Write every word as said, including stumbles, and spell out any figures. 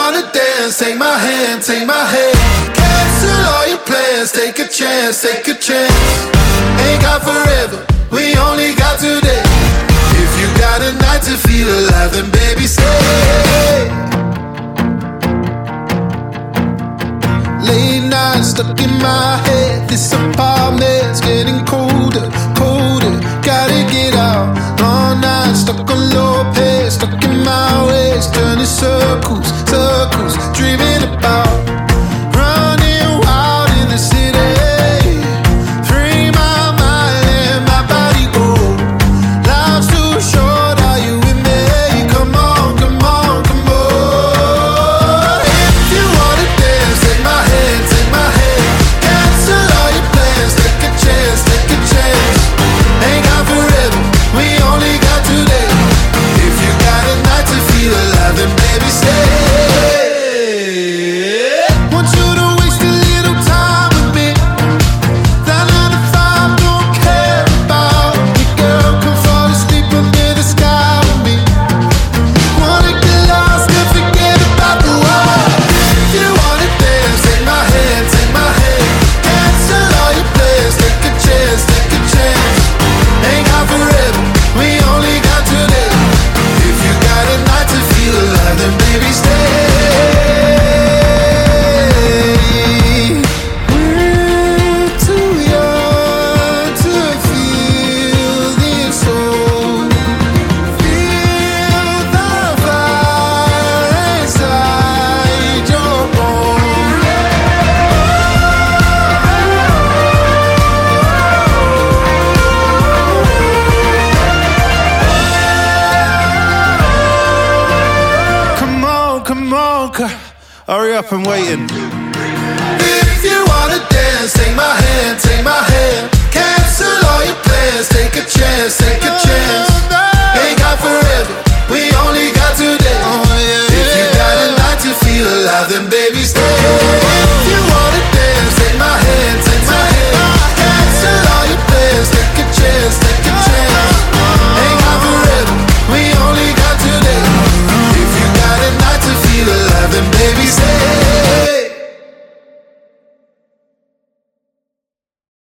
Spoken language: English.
wanna dance, take my hand, take my hand. Cancel all your plans, take a chance, take a chance. Ain't got forever, we only got today. If you got a night to feel alive, then baby stay. Late nights stuck in my head, this apartment's getting colder, colder. Gotta get out, all night stuck on low pace, stuck in my ways, turning circles, circles, dreaming about running wild in the city. Free my mind, let my body go. Life's too short, are you with me? Come on, come on, come on. If you wanna dance, take my hand, take my hand. Cancel all your plans, take a chance, take a chance. Ain't got forever, we only got today. If you got a night to feel alive, then baby stay. Want you to waste a little time with me. That nine to five don't care about me, girl. Come fall asleep under the sky with me. Wanna get lost and forget about the world. If you wanna dance, take my hand, take my hand. Cancel all your plans, take a chance, take a chance. Ain't got forever, we only got today. If you got a night to feel alive, then baby stay. We're too young to feel this old. Feel the fire inside your bones. Come on, come on, c- hurry up, I'm waiting. If you wanna dance, take my hand, take my hand. Cancel all your plans, take a chance, take a chance. Ain't got forever, we only got today. If you got a night to feel alive, then baby stay.